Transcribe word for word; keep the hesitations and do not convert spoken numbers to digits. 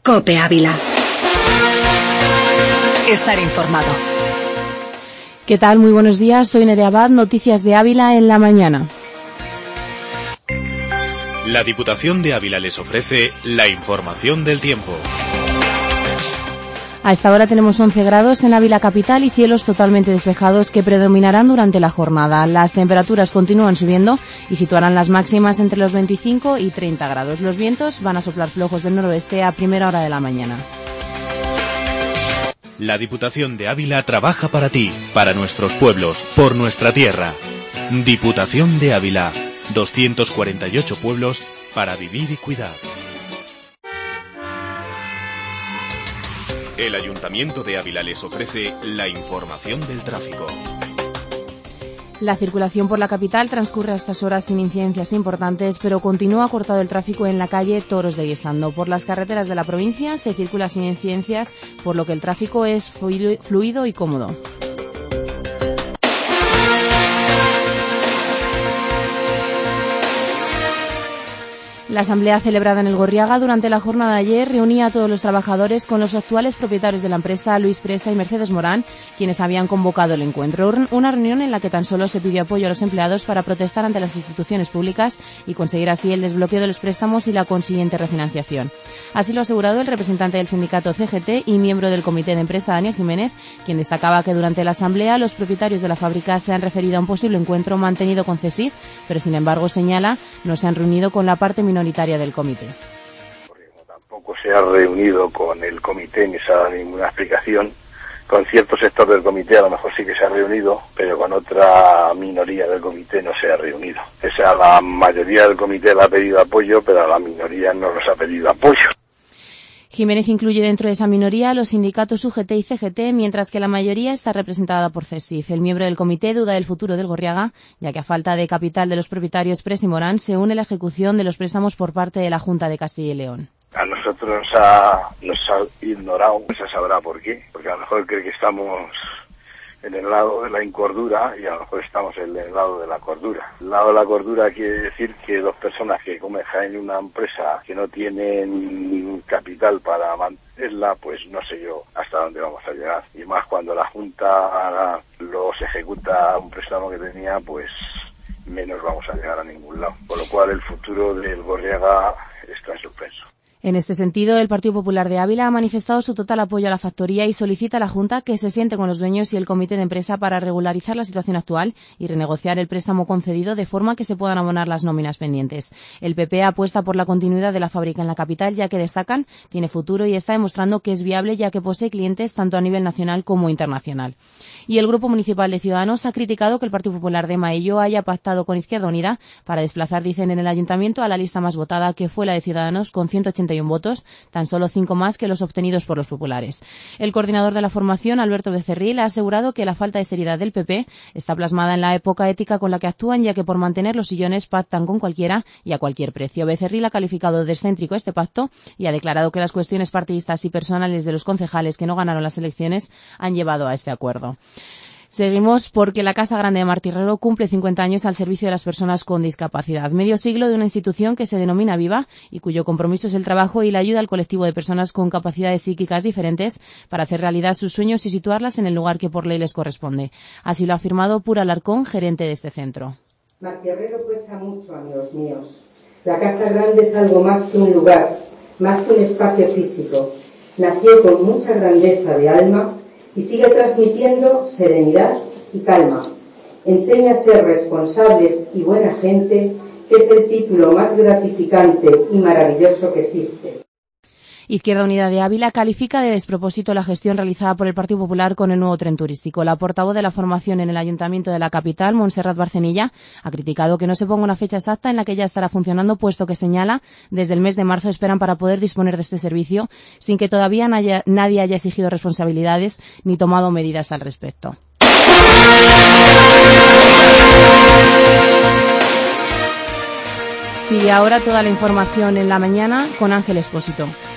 COPE Ávila. Estar informado. ¿Qué tal? Muy buenos días. Soy Nerea Abad, Noticias de Ávila en la mañana. La Diputación de Ávila les ofrece la información del tiempo. A esta hora tenemos once grados en Ávila capital y cielos totalmente despejados que predominarán durante la jornada. Las temperaturas continúan subiendo y situarán las máximas entre los veinticinco y treinta grados. Los vientos van a soplar flojos del noroeste a primera hora de la mañana. La Diputación de Ávila trabaja para ti, para nuestros pueblos, por nuestra tierra. Diputación de Ávila, doscientos cuarenta y ocho pueblos para vivir y cuidar. El Ayuntamiento de Ávila les ofrece la información del tráfico. La circulación por la capital transcurre a estas horas sin incidencias importantes, pero continúa cortado el tráfico en la calle Toros de Guisando. Por las carreteras de la provincia se circula sin incidencias, por lo que el tráfico es fluido y cómodo. La asamblea celebrada en el Gorriaga durante la jornada de ayer reunía a todos los trabajadores con los actuales propietarios de la empresa, Luis Presa y Mercedes Morán, quienes habían convocado el encuentro. Una reunión en la que tan solo se pidió apoyo a los empleados para protestar ante las instituciones públicas y conseguir así el desbloqueo de los préstamos y la consiguiente refinanciación. Así lo ha asegurado el representante del sindicato C G T y miembro del comité de empresa, Daniel Jiménez, quien destacaba que durante la asamblea los propietarios de la fábrica se han referido a un posible encuentro mantenido con C E S I F, pero sin embargo, señala, no se han reunido con la parte minoritaria del comité. Porque como tampoco se ha reunido con el comité ni se ha dado ninguna explicación, con cierto sector del comité a lo mejor sí que se ha reunido, pero con otra minoría del comité no se ha reunido. O sea, la mayoría del comité le ha pedido apoyo, pero a la minoría no nos ha pedido apoyo. Jiménez incluye dentro de esa minoría a los sindicatos U G T y C G T, mientras que la mayoría está representada por C E S I F. El miembro del comité duda del futuro del Gorriaga, ya que a falta de capital de los propietarios Presa y Morán se une la ejecución de los préstamos por parte de la Junta de Castilla y León. A nosotros nos ha, nos ha ignorado, no se sabrá por qué, porque a lo mejor cree que estamos en el lado de la incordura y a lo mejor estamos en el lado de la cordura. El lado de la cordura quiere decir que dos personas que comejan en una empresa que no tienen capital para mantenerla, pues no sé yo hasta dónde vamos a llegar. Y más cuando la Junta los ejecuta un préstamo que tenía, pues menos vamos a llegar a ningún lado. Por lo cual el futuro del Gorriaga está en suspenso. En este sentido, el Partido Popular de Ávila ha manifestado su total apoyo a la factoría y solicita a la Junta que se siente con los dueños y el comité de empresa para regularizar la situación actual y renegociar el préstamo concedido de forma que se puedan abonar las nóminas pendientes. El P P apuesta por la continuidad de la fábrica en la capital, ya que destacan, tiene futuro y está demostrando que es viable, ya que posee clientes tanto a nivel nacional como internacional. Y el Grupo Municipal de Ciudadanos ha criticado que el Partido Popular de Maelló haya pactado con Izquierda Unida para desplazar, dicen en el Ayuntamiento, a la lista más votada, que fue la de Ciudadanos, con ciento ochenta y uno votos, tan solo cinco más que los obtenidos por los populares. El coordinador de la formación, Alberto Becerril, ha asegurado que la falta de seriedad del P P está plasmada en la época ética con la que actúan, ya que por mantener los sillones pactan con cualquiera y a cualquier precio. Becerril ha calificado de excéntrico este pacto y ha declarado que las cuestiones partidistas y personales de los concejales que no ganaron las elecciones han llevado a este acuerdo. Seguimos porque la Casa Grande de Martirrero cumple cincuenta años al servicio de las personas con discapacidad. Medio siglo de una institución que se denomina Viva y cuyo compromiso es el trabajo y la ayuda al colectivo de personas con capacidades psíquicas diferentes para hacer realidad sus sueños y situarlas en el lugar que por ley les corresponde. Así lo ha afirmado Pura Alarcón, gerente de este centro. Martirrero pesa mucho, amigos míos. La Casa Grande es algo más que un lugar, más que un espacio físico. Nació con mucha grandeza de alma y sigue transmitiendo serenidad y calma. Enseña a ser responsables y buena gente, que es el título más gratificante y maravilloso que existe. Izquierda Unida de Ávila califica de despropósito la gestión realizada por el Partido Popular con el nuevo tren turístico. La portavoz de la formación en el Ayuntamiento de la capital, Montserrat Barcenilla, ha criticado que no se ponga una fecha exacta en la que ya estará funcionando, puesto que señala desde el mes de marzo esperan para poder disponer de este servicio sin que todavía nadie haya exigido responsabilidades ni tomado medidas al respecto. Sí, ahora toda la información en la mañana con Ángel Expósito.